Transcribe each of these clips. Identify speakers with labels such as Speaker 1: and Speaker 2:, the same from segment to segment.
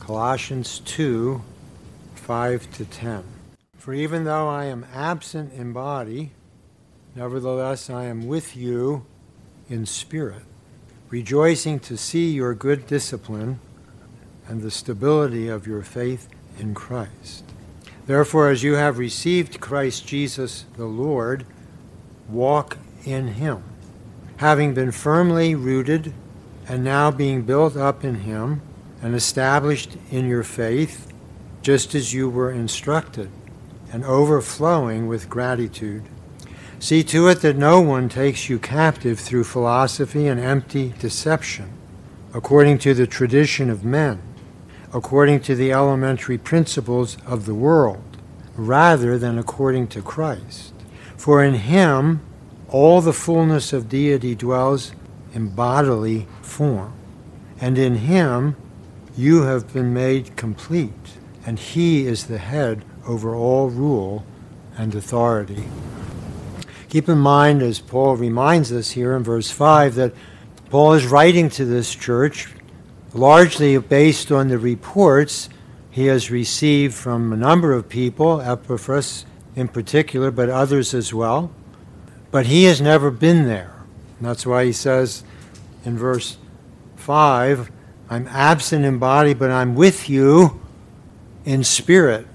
Speaker 1: Colossians 2, 5-10. For even though I am absent in body, nevertheless I am with you in spirit, rejoicing to see your good discipline and the stability of your faith in Christ. Therefore, as you have received Christ Jesus the Lord, walk in him, having been firmly rooted and now being built up in him and established in your faith, just as you were instructed, and overflowing with gratitude. See to it that no one takes you captive through philosophy and empty deception, according to the tradition of men, according to the elementary principles of the world, rather than according to Christ. For in him all the fullness of deity dwells in bodily form, and in him you have been made complete, and he is the head over all rule and authority. Keep in mind, as Paul reminds us here in verse 5, that Paul is writing to this church largely based on the reports he has received from a number of people, Epaphras in particular, but others as well. But he has never been there. And that's why he says in verse 5, I'm absent in body, but I'm with you in spirit.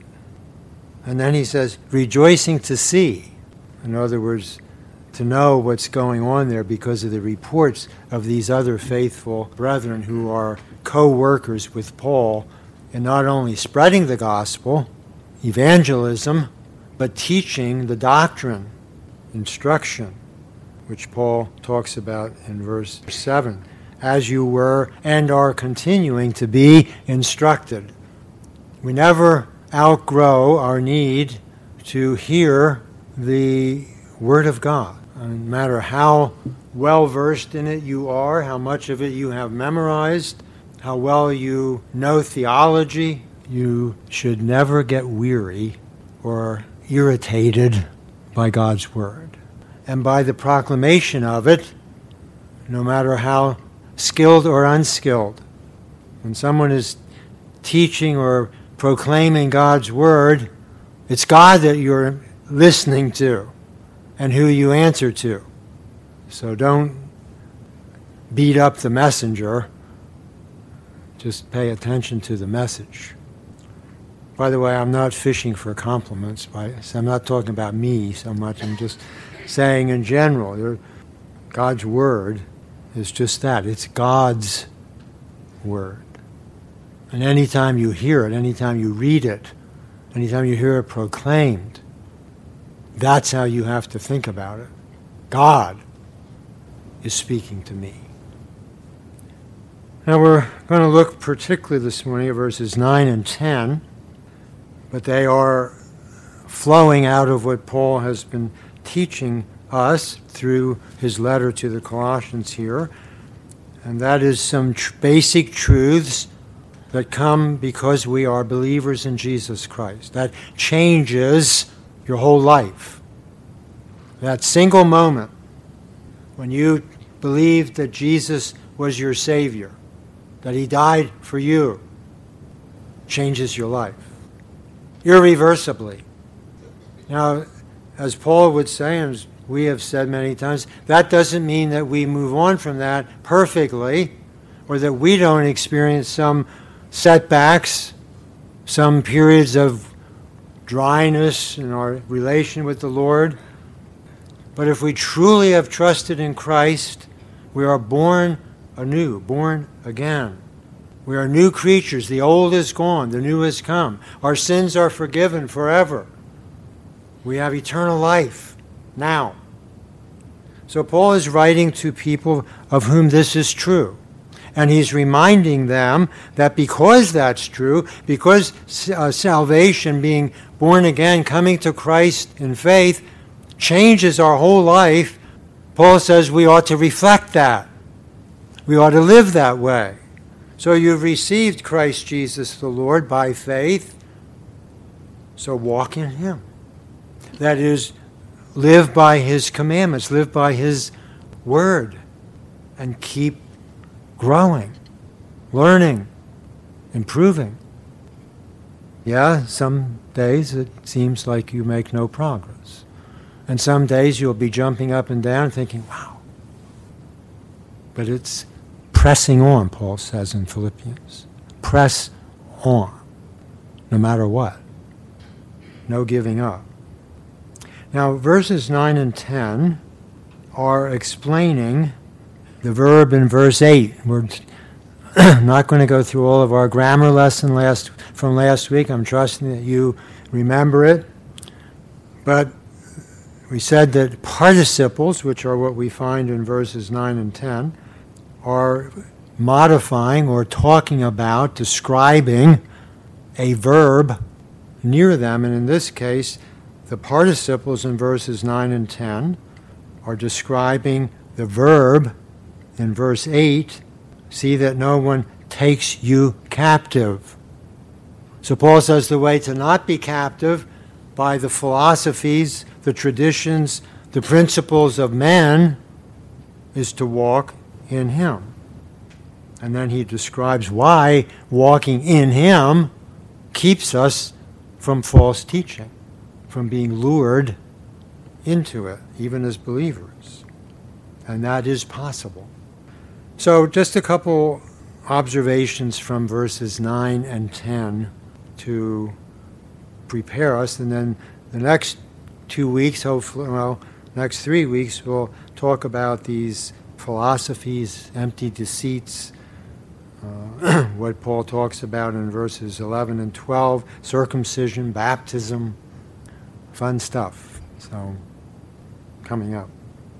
Speaker 1: And then he says, rejoicing to see. In other words, to know what's going on there because of the reports of these other faithful brethren who are co-workers with Paul in not only spreading the gospel, evangelism, but teaching the doctrine, instruction, which Paul talks about in verse 7, as you were and are continuing to be instructed. We never outgrow our need to hear the Word of God. No matter how well-versed in it you are, how much of it you have memorized, how well you know theology, you should never get weary or irritated by God's Word. And by the proclamation of it, no matter how skilled or unskilled. When someone is teaching or proclaiming God's Word, it's God that you're listening to and who you answer to. So don't beat up the messenger. Just pay attention to the message. By the way, I'm not fishing for compliments. I'm not talking about me so much. I'm just saying in general, God's Word is just that. It's God's Word. And anytime you hear it, anytime you read it, anytime you hear it proclaimed, that's how you have to think about it. God is speaking to me. Now we're going to look particularly this morning at verses 9 and 10, but they are flowing out of what Paul has been teaching us through his letter to the Colossians here, and that is some basic truths that come because we are believers in Jesus Christ. That changes your whole life. That single moment when you believed that Jesus was your Savior, that he died for you, changes your life irreversibly. Now, as Paul would say, and as we have said many times, that doesn't mean that we move on from that perfectly, or that we don't experience some setbacks, some periods of dryness in our relation with the Lord. But if we truly have trusted in Christ, we are born anew, born again. We are new creatures. The old is gone, the new has come. Our sins are forgiven forever. We have eternal life now. So Paul is writing to people of whom this is true. And he's reminding them that because that's true, because salvation, being born again, coming to Christ in faith, changes our whole life, Paul says we ought to reflect that. We ought to live that way. So you've received Christ Jesus the Lord by faith, so walk in him. That is, live by his commandments, live by his word, and keep growing, learning, improving. Yeah, some days it seems like you make no progress. And some days you'll be jumping up and down thinking, wow. But it's pressing on, Paul says in Philippians. Press on, no matter what. No giving up. Now, verses 9 and 10 are explaining the verb in verse 8. We're not going to go through all of our grammar lesson from last week. I'm trusting that you remember it. But we said that participles, which are what we find in verses 9 and 10, are modifying or talking about, describing a verb near them. And in this case, the participles in verses 9 and 10 are describing the verb in verse 8, see that no one takes you captive. So Paul says the way to not be captive by the philosophies, the traditions, the principles of men is to walk in him. And then he describes why walking in him keeps us from false teaching, from being lured into it, even as believers. And that is possible. So just a couple observations from verses 9 and 10 to prepare us, and then the next 2 weeks, hopefully, next 3 weeks, we'll talk about these philosophies, empty deceits, what Paul talks about in verses 11 and 12, circumcision, baptism, fun stuff. So, coming up.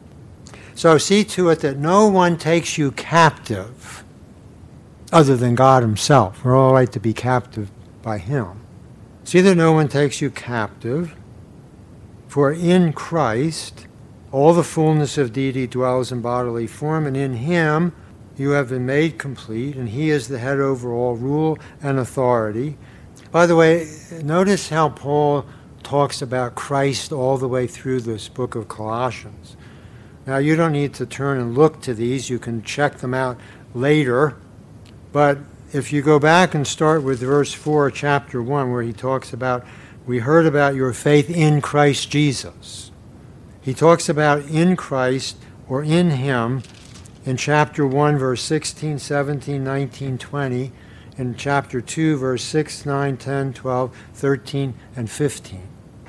Speaker 1: So see to it that no one takes you captive other than God himself. We're all right to be captive by him. See that no one takes you captive, for in Christ all the fullness of deity dwells in bodily form, and in him you have been made complete, and he is the head over all rule and authority. By the way, notice how Paul talks about Christ all the way through this book of Colossians. Now, you don't need to turn and look to these. You can check them out later. But if you go back and start with verse 4, chapter 1, where he talks about, we heard about your faith in Christ Jesus. He talks about in Christ or in him in chapter 1, verse 16, 17, 19, 20, in chapter 2, verse 6, 9, 10, 12, 13, and 15.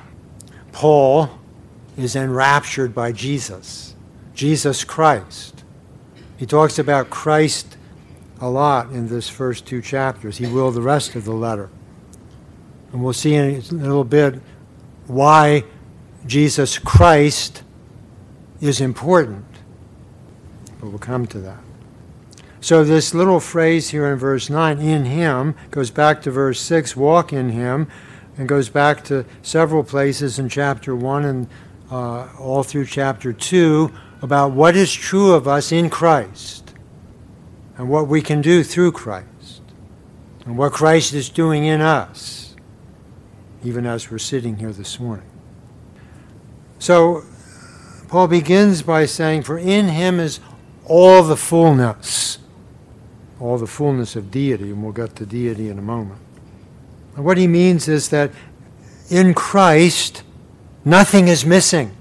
Speaker 1: Paul is enraptured by Jesus Christ. He talks about Christ a lot in this first 2 chapters. He will the rest of the letter. And we'll see in a little bit why Jesus Christ is important. But we'll come to that. So this little phrase here in verse 9, in him, goes back to verse 6, walk in him, and goes back to several places in chapter 1 and all through chapter 2 about what is true of us in Christ and what we can do through Christ and what Christ is doing in us, even as we're sitting here this morning. So Paul begins by saying, for in him is all the fullness of deity, and we'll get to deity in a moment. And what he means is that in Christ, nothing is missing.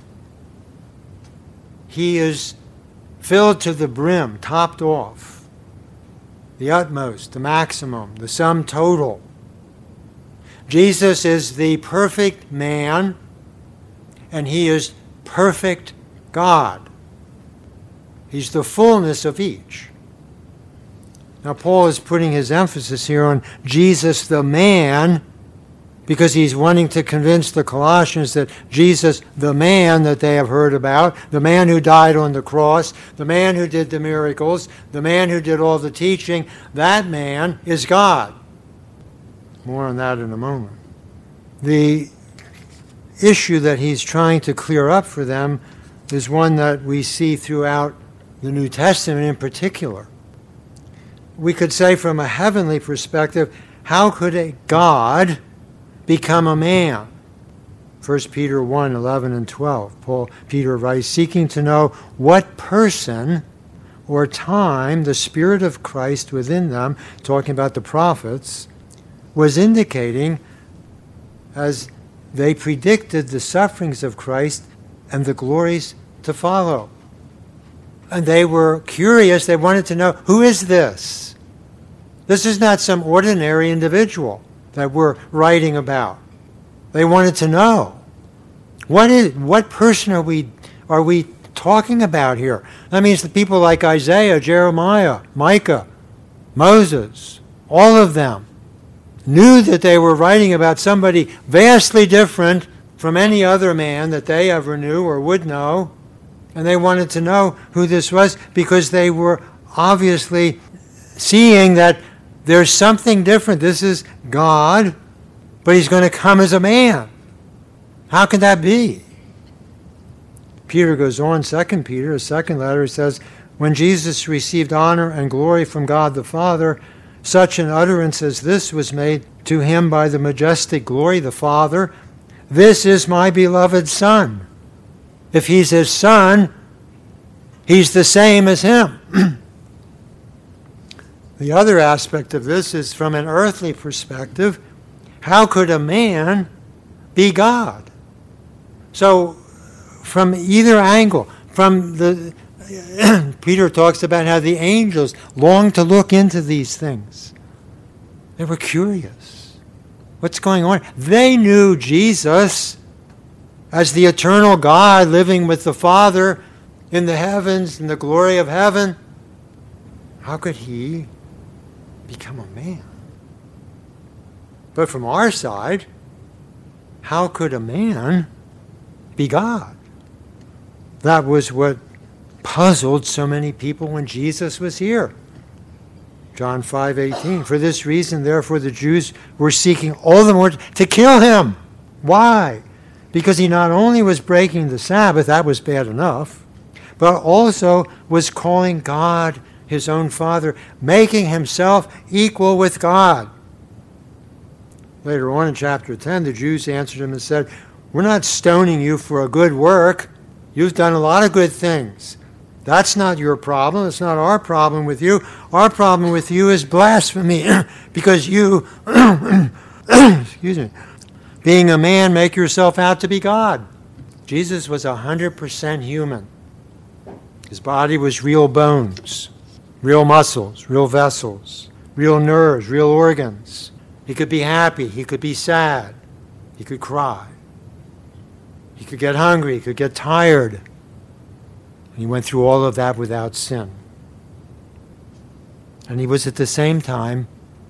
Speaker 1: He is filled to the brim, topped off, the utmost, the maximum, the sum total. Jesus is the perfect man, and he is perfect God. He's the fullness of each. Now, Paul is putting his emphasis here on Jesus the man because he's wanting to convince the Colossians that Jesus the man that they have heard about, the man who died on the cross, the man who did the miracles, the man who did all the teaching, that man is God. More on that in a moment. The issue that he's trying to clear up for them is one that we see throughout the New Testament in particular. We could say from a heavenly perspective, how could a God become a man? 1 Peter 1, 11 and 12. Peter writes, seeking to know what person or time, the Spirit of Christ within them, talking about the prophets, was indicating as they predicted the sufferings of Christ and the glories to follow. And they were curious. They wanted to know, who is this? This is not some ordinary individual that we're writing about. They wanted to know, what person are we talking about here? That means the people like Isaiah, Jeremiah, Micah, Moses, all of them knew that they were writing about somebody vastly different from any other man that they ever knew or would know. And they wanted to know who this was because they were obviously seeing that there's something different. This is God, but he's going to come as a man. How can that be? Peter goes on, 2 Peter, his second letter, he says, when Jesus received honor and glory from God the Father, such an utterance as this was made to him by the majestic glory, the Father, this is my beloved Son. If he's his Son, he's the same as him. The other aspect of this is from an earthly perspective, how could a man be God? So, from either angle, Peter talks about how the angels long to look into these things. They were curious. What's going on? They knew Jesus as the eternal God living with the Father in the heavens, in the glory of heaven. How could he become a man? But from our side, how could a man be God? That was what puzzled so many people when Jesus was here. John 5:18. For this reason, therefore, the Jews were seeking all the more to kill him. Why? Because he not only was breaking the Sabbath, that was bad enough, but also was calling God his own Father, making himself equal with God. Later on in chapter 10, the Jews answered him and said, we're not stoning you for a good work. You've done a lot of good things. That's not your problem. It's not our problem with you. Our problem with you is blasphemy because you, excuse me, being a man, make yourself out to be God. Jesus was 100% human. His body was real bones, real muscles, real vessels, real nerves, real organs. He could be happy. He could be sad. He could cry. He could get hungry. He could get tired. And he went through all of that without sin. And he was at the same time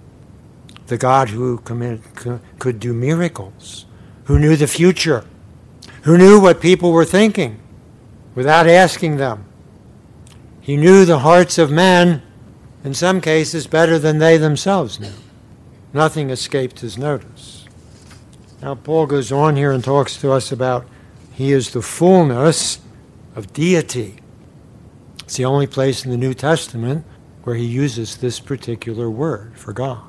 Speaker 1: the God who could do miracles, who knew the future, who knew what people were thinking without asking them. He knew the hearts of men, in some cases, better than they themselves knew. Nothing escaped his notice. Now Paul goes on here and talks to us about he is the fullness of deity. It's the only place in the New Testament where he uses this particular word for God.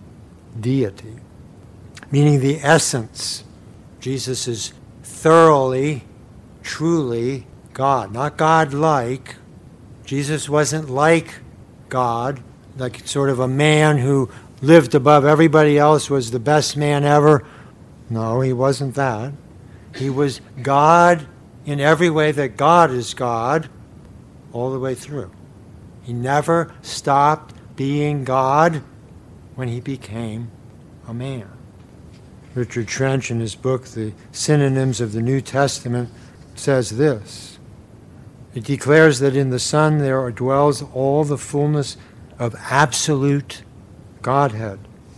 Speaker 1: Deity. Meaning the essence. Jesus is thoroughly, truly God. Not God-like. Jesus wasn't like God, like sort of a man who lived above everybody else, was the best man ever. No, he wasn't that. He was God in every way that God is God, all the way through. He never stopped being God when he became a man. Richard Trench, in his book, The Synonyms of the New Testament, says this. It declares that in the Son there dwells all the fullness of absolute Godhead.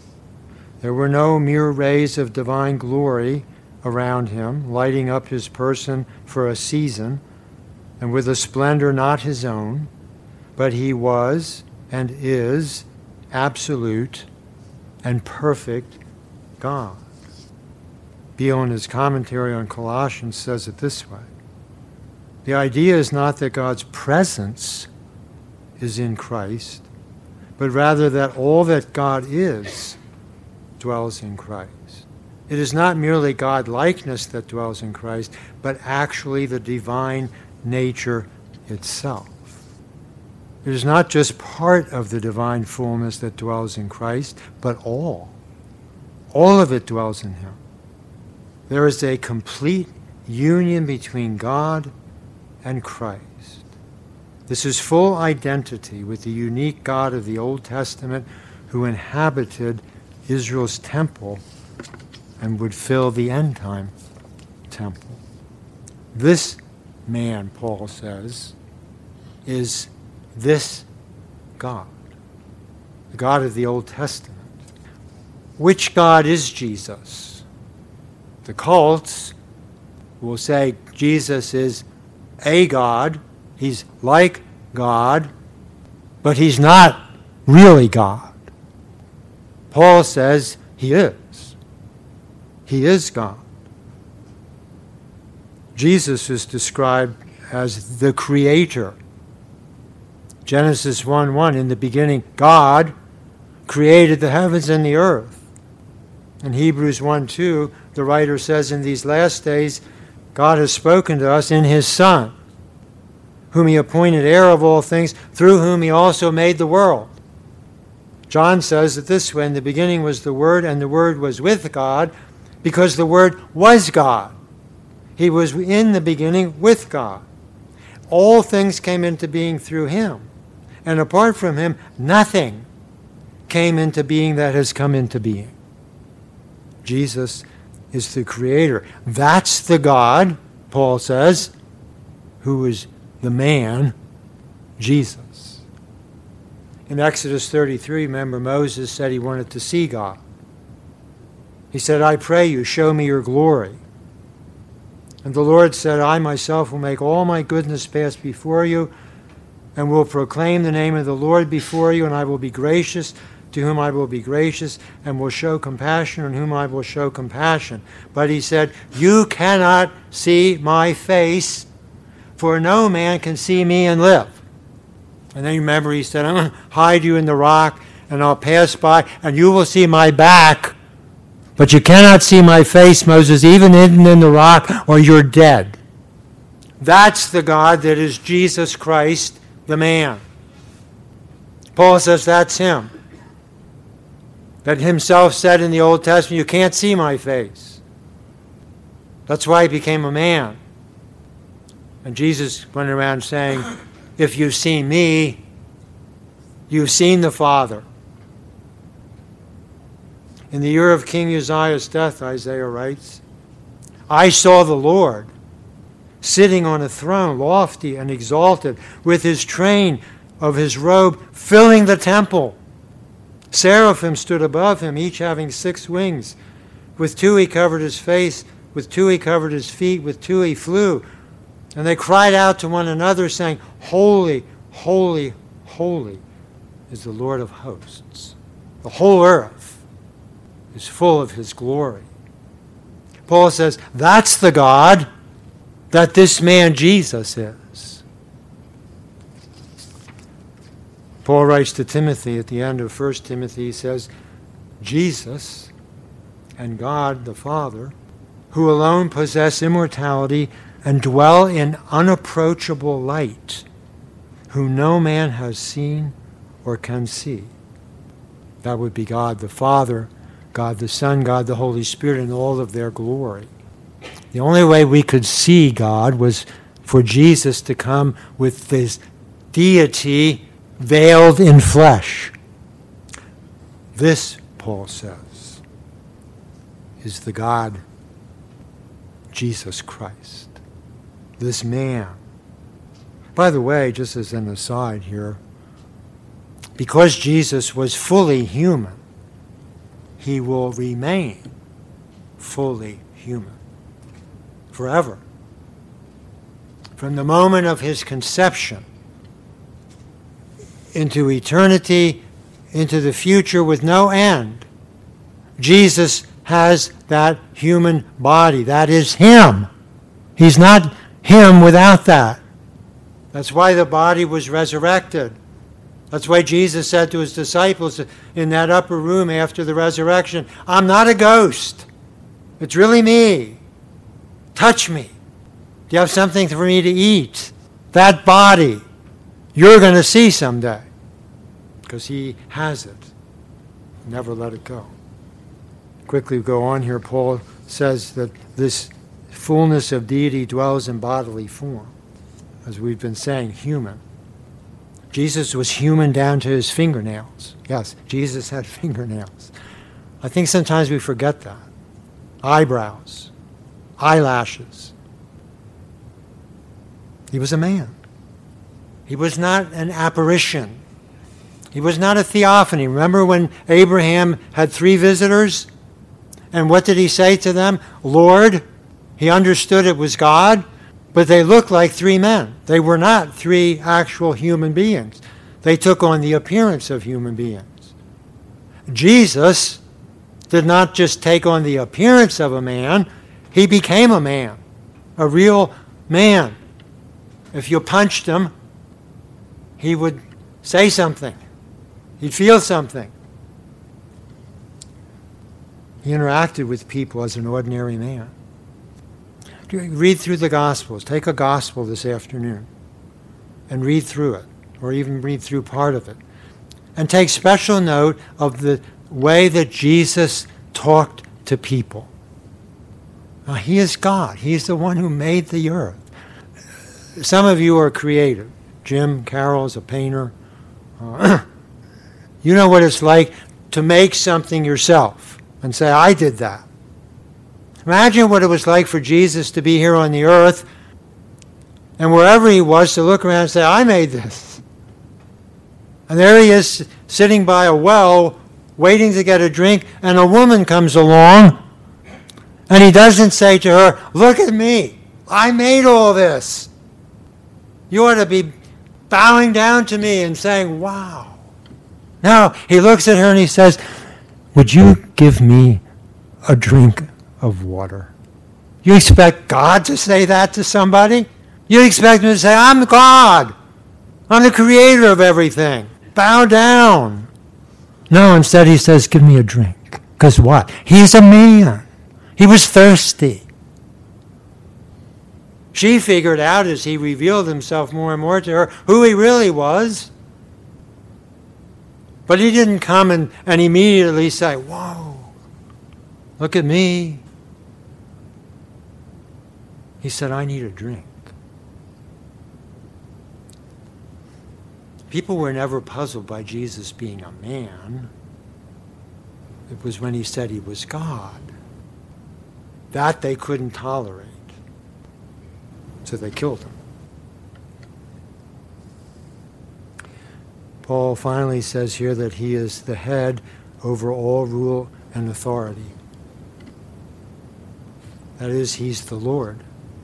Speaker 1: There were no mere rays of divine glory around him, lighting up his person for a season, and with a splendor not his own, but he was and is absolute and perfect God. Beale, in his commentary on Colossians, says it this way. The idea is not that God's presence is in Christ, but rather that all that God is dwells in Christ. It is not merely God-likeness that dwells in Christ, but actually the divine nature itself. It is not just part of the divine fullness that dwells in Christ, but all. All of it dwells in him. There is a complete union between God and Christ. This is full identity with the unique God of the Old Testament who inhabited Israel's temple and would fill the end-time temple. This man, Paul says, is this God, the God of the Old Testament. Which God is Jesus? The cults will say Jesus is a God, he's like God, but he's not really God. Paul says he is. He is God. Jesus is described as the Creator. Genesis 1:1, in the beginning, God created the heavens and the earth. In Hebrews 1:2, the writer says, in these last days, God has spoken to us in his Son, whom he appointed heir of all things, through whom he also made the world. John says it this way, in the beginning was the Word, and the Word was with God, because the Word was God. He was in the beginning with God. All things came into being through him. And apart from him, nothing came into being that has come into being. Jesus is the Creator. That's the God, Paul says, who is the man, Jesus. In Exodus 33, remember, Moses said he wanted to see God. He said, I pray you, show me your glory. And the Lord said, I myself will make all my goodness pass before you, and will proclaim the name of the Lord before you, and I will be gracious to whom I will be gracious, and will show compassion on whom I will show compassion. But he said, you cannot see my face, for no man can see me and live. And then remember, he said, I'm going to hide you in the rock, and I'll pass by, and you will see my back, but you cannot see my face, Moses, even hidden in the rock, or you're dead. That's the God that is Jesus Christ, the man. Paul says that's him. That himself said in the Old Testament, you can't see my face. That's why he became a man. And Jesus went around saying, if you've seen me, you've seen the Father. In the year of King Uzziah's death, Isaiah writes, I saw the Lord sitting on a throne, lofty and exalted, with his train of his robe filling the temple. Seraphim stood above him, each having 6 wings. With 2 he covered his face, with 2 he covered his feet, with 2 he flew. And they cried out to one another, saying, Holy, holy, holy is the Lord of hosts. The whole earth is full of his glory. Paul says, that's the God that this man Jesus is. Paul writes to Timothy at the end of 1 Timothy, he says, Jesus and God the Father, who alone possess immortality and dwell in unapproachable light, who no man has seen or can see. That would be God the Father, God the Son, God the Holy Spirit, in all of their glory. The only way we could see God was for Jesus to come with this deity veiled in flesh. This, Paul says, is the God, Jesus Christ. This man. By the way, just as an aside here, because Jesus was fully human, he will remain fully human forever. From the moment of his conception into eternity, into the future with no end, Jesus has that human body. That is him. He's not him without that. That's why the body was resurrected. That's why Jesus said to his disciples in that upper room after the resurrection, I'm not a ghost. It's really me. Touch me. Do you have something for me to eat? That body you're going to see someday, because he has it. Never let it go. Quickly go on here. Paul says that this fullness of deity dwells in bodily form. As we've been saying, human. Jesus was human down to his fingernails. Yes, Jesus had fingernails. I think sometimes we forget that. Eyebrows, eyelashes. He was a man. He was not an apparition. He was not a theophany. Remember when Abraham had 3 visitors? And what did he say to them? Lord. He understood it was God, but they looked like 3 men. They were not 3 actual human beings. They took on the appearance of human beings. Jesus did not just take on the appearance of a man, he became a man, a real man. If you punched him, he would say something. He'd feel something. He interacted with people as an ordinary man. Read through the Gospels. Take a Gospel this afternoon and read through it, or even read through part of it. And take special note of the way that Jesus talked to people. Now, he is God. He's the one who made the earth. Some of you are creative. Jim Carroll's a painter. You know what it's like to make something yourself and say, I did that. Imagine what it was like for Jesus to be here on the earth and wherever he was to look around and say, I made this. And there he is sitting by a well waiting to get a drink, and a woman comes along and he doesn't say to her, look at me, I made all this. You ought to be bowing down to me and saying, wow. No, he looks at her and he says, would you give me a drink of water? You expect God to say that to somebody? You expect him to say, I'm God. I'm the creator of everything. Bow down. No, instead he says, give me a drink. Because what? He's a man. He was thirsty. She figured out as he revealed himself more and more to her who he really was. But he didn't come and immediately say, whoa, look at me. He said, I need a drink. People were never puzzled by Jesus being a man. It was when he said he was God. That they couldn't tolerate. So they killed him. Paul finally says here that he is the head over all rule and authority. That is, he's the Lord.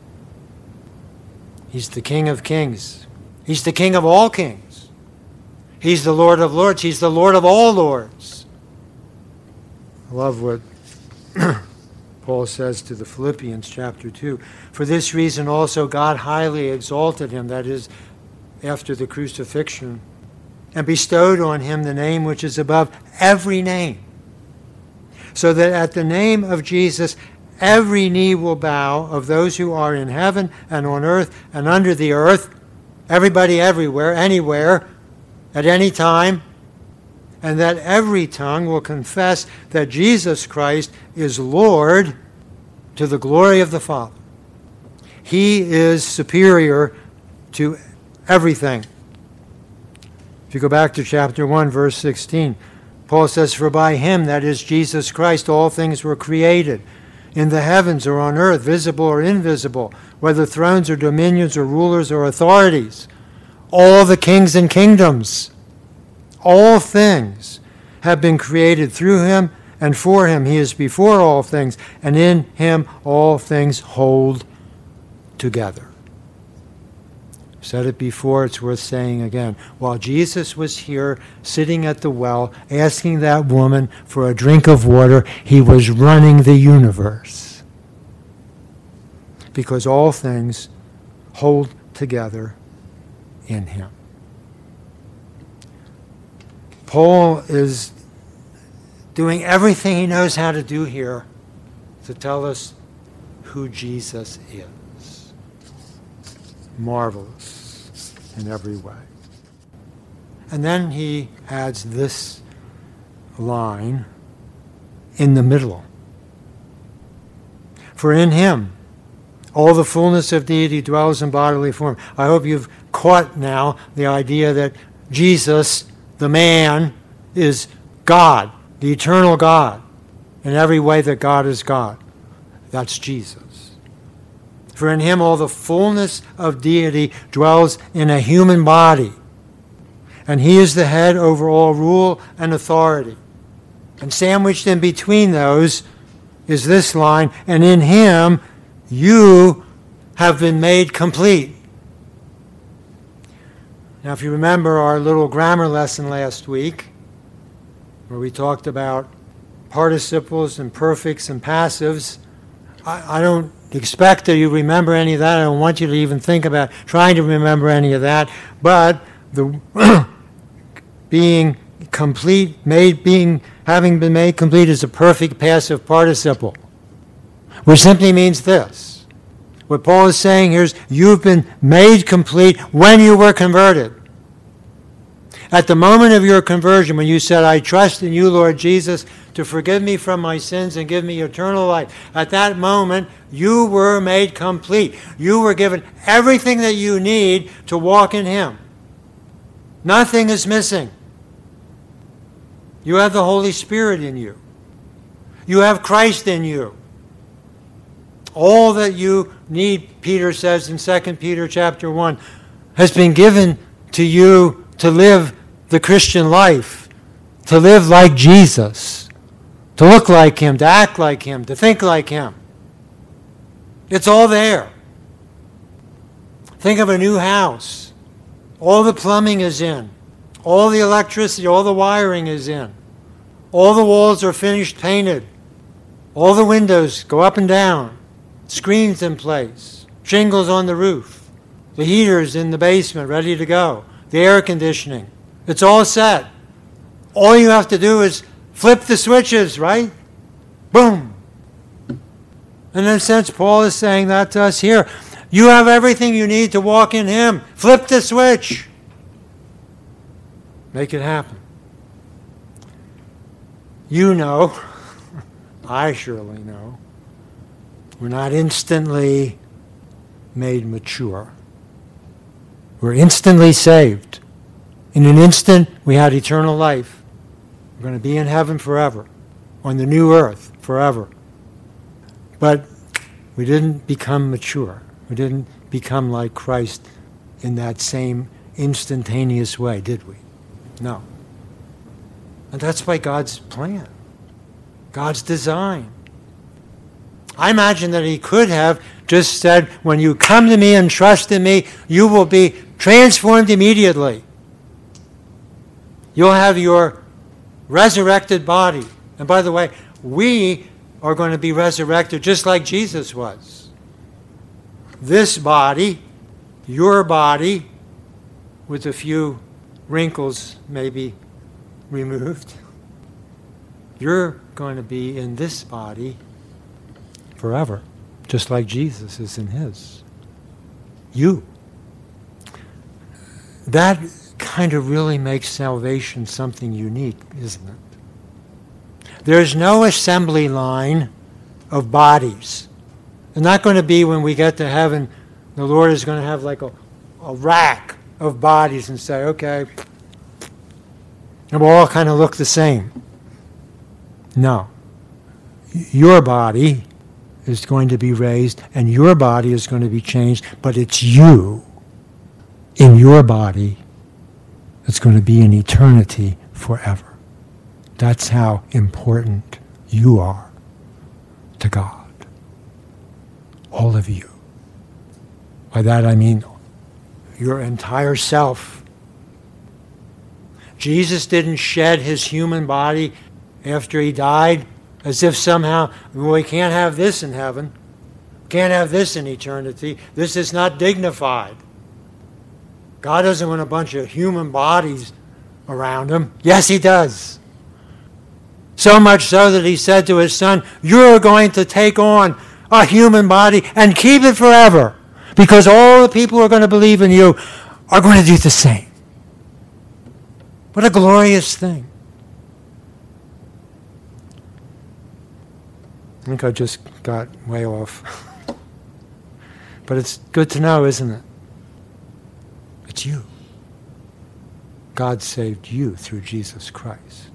Speaker 1: He's the King of kings. He's the King of all kings. He's the Lord of lords. He's the Lord of all lords. I love what Paul says to the Philippians, chapter 2. For this reason also God highly exalted him, that is, after the crucifixion, and bestowed on him the name which is above every name, so that at the name of Jesus every knee will bow, of those who are in heaven and on earth and under the earth, everybody everywhere, anywhere, at any time, and that every tongue will confess that Jesus Christ is Lord to the glory of the Father. He is superior to everything. If you go back to chapter 1, verse 16, Paul says, for by him, that is Jesus Christ, all things were created, in the heavens or on earth, visible or invisible, whether thrones or dominions or rulers or authorities, all the kings and kingdoms, all things have been created through him and for him. He is before all things, and in him all things hold together. I've said it before, it's worth saying again. While Jesus was here sitting at the well asking that woman for a drink of water, he was running the universe. Because all things hold together in him. Paul is doing everything he knows how to do here to tell us who Jesus is. Marvelous in every way. And then he adds this line in the middle. For in him all the fullness of deity dwells in bodily form. I hope you've caught now the idea that Jesus, the man, is God, the eternal God, in every way that God is God. That's Jesus. For in him all the fullness of deity dwells in a human body, and he is the head over all rule and authority. And sandwiched in between those is this line, and in him you have been made complete. Now, if you remember our little grammar lesson last week, where we talked about participles and perfects and passives, I don't expect that you remember any of that. I don't want you to even think about trying to remember any of that. But the being complete, having been made complete is a perfect passive participle, which simply means this. What Paul is saying here is you've been made complete when you were converted. At the moment of your conversion, when you said, I trust in you, Lord Jesus, to forgive me from my sins and give me eternal life, at that moment, you were made complete. You were given everything that you need to walk in him. Nothing is missing. You have the Holy Spirit in you. You have Christ in you. All that you need, Peter says in 2 Peter chapter 1, has been given to you to live the Christian life, to live like Jesus, to look like him, to act like him, to think like him. It's all there. Think of a new house. All the plumbing is in. All the electricity, all the wiring is in. All the walls are finished painted. All the windows go up and down. Screens in place. Shingles on the roof. The heaters in the basement ready to go. The air conditioning. It's all set. All you have to do is flip the switches, right? Boom. And in a sense, Paul is saying that to us here. You have everything you need to walk in him. Flip the switch. Make it happen. You know, I surely know, we're not instantly made mature. We're instantly saved. In an instant, we had eternal life. We're going to be in heaven forever, on the new earth forever. But we didn't become mature. We didn't become like Christ in that same instantaneous way, did we? No. And that's by God's plan, God's design. I imagine that he could have just said, when you come to me and trust in me, you will be transformed immediately. You'll have your resurrected body. And by the way, we are going to be resurrected just like Jesus was. This body, your body, with a few wrinkles maybe removed, you're going to be in this body forever, just like Jesus is in his. You. That kind of really makes salvation something unique, isn't it? There's no assembly line of bodies. It's not going to be when we get to heaven, the Lord is going to have like a rack of bodies and say, okay, and we'll all kind of look the same. No. Your body is going to be raised and your body is going to be changed, but it's you in your body that's going to be in eternity forever. That's how important you are to God. All of you. By that I mean your entire self. Jesus didn't shed his human body after he died as if somehow, well, we can't have this in heaven. Can't have this in eternity. This is not dignified. God doesn't want a bunch of human bodies around him. Yes, he does. So much so that he said to his son, you're going to take on a human body and keep it forever, because all the people who are going to believe in you are going to do the same. What a glorious thing. I think I just got way off. But it's good to know, isn't it? It's you. God saved you through Jesus Christ.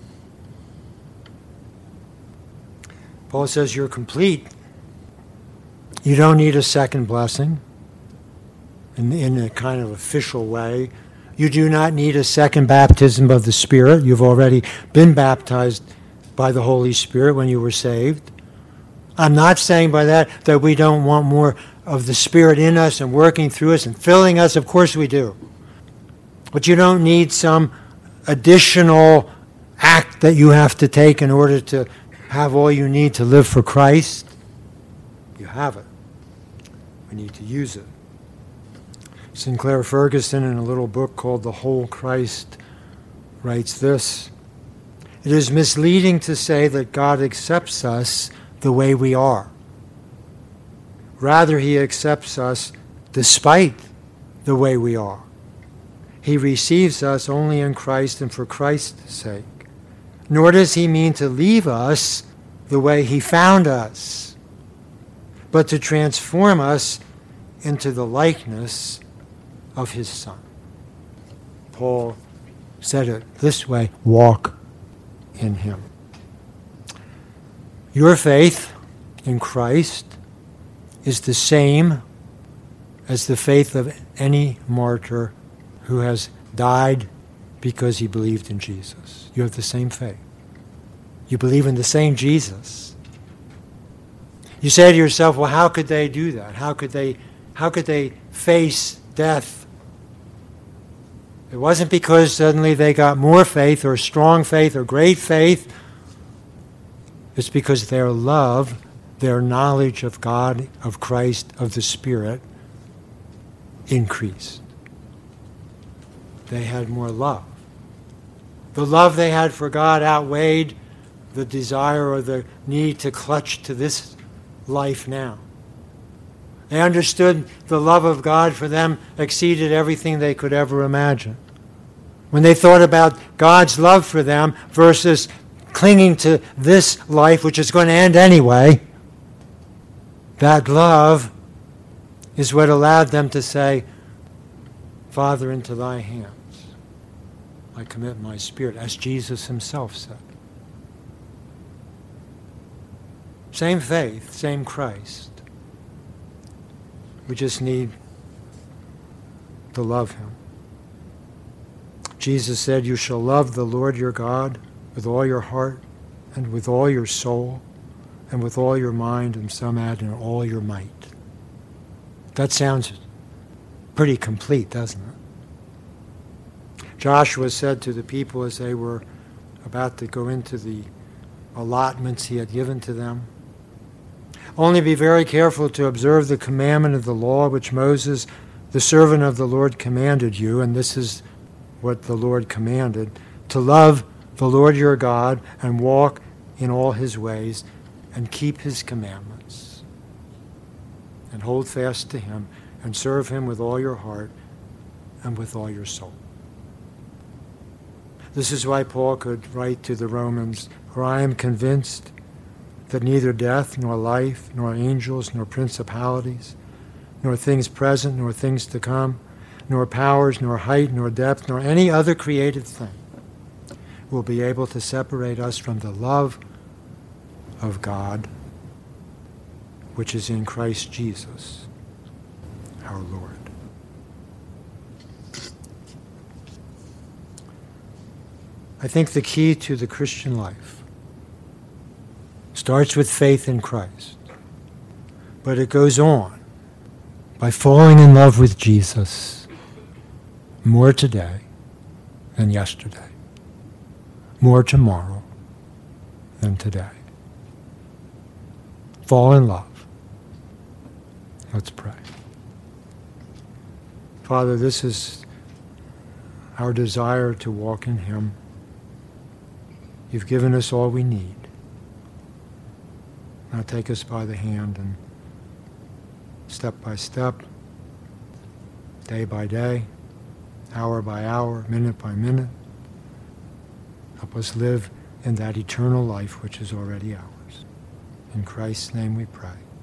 Speaker 1: Paul says you're complete. You don't need a second blessing in a kind of official way. You do not need a second baptism of the Spirit. You've already been baptized by the Holy Spirit when you were saved. I'm not saying by that we don't want more of the Spirit in us and working through us and filling us. Of course we do. But you don't need some additional act that you have to take in order to have all you need to live for Christ. You have it. We need to use it. Sinclair Ferguson, in a little book called The Whole Christ, writes this: "It is misleading to say that God accepts us the way we are. Rather, he accepts us despite the way we are. He receives us only in Christ and for Christ's sake. Nor does he mean to leave us the way he found us, but to transform us into the likeness of his Son." Paul said it this way: walk in him. Your faith in Christ is the same as the faith of any martyr who has died because he believed in Jesus. You have the same faith. You believe in the same Jesus. You say to yourself, well, how could they do that? How could they face death? It wasn't because suddenly they got more faith or strong faith or great faith. It's because their love, their knowledge of God, of Christ, of the Spirit increased. They had more love. The love they had for God outweighed the desire or the need to clutch to this life now. They understood the love of God for them exceeded everything they could ever imagine. When they thought about God's love for them versus clinging to this life, which is going to end anyway, that love is what allowed them to say, Father, into thy hands I commit my spirit, as Jesus himself said. Same faith, same Christ. We just need to love him. Jesus said, you shall love the Lord your God with all your heart and with all your soul and with all your mind, and some add in all your might. That sounds pretty complete, doesn't it? Joshua said to the people as they were about to go into the allotments he had given to them, only be very careful to observe the commandment of the law which Moses, the servant of the Lord, commanded you, and this is what the Lord commanded, to love the Lord your God and walk in all his ways and keep his commandments and hold fast to him and serve him with all your heart and with all your soul. This is why Paul could write to the Romans, for I am convinced that neither death, nor life, nor angels, nor principalities, nor things present, nor things to come, nor powers, nor height, nor depth, nor any other created thing will be able to separate us from the love of God, which is in Christ Jesus, our Lord. I think the key to the Christian life starts with faith in Christ, but it goes on by falling in love with Jesus more today than yesterday, more tomorrow than today. Fall in love. Let's pray. Father, this is our desire to walk in him. You've given us all we need. Now take us by the hand and step by step, day by day, hour by hour, minute by minute, Help us live in that eternal life which is already ours. In Christ's name we pray.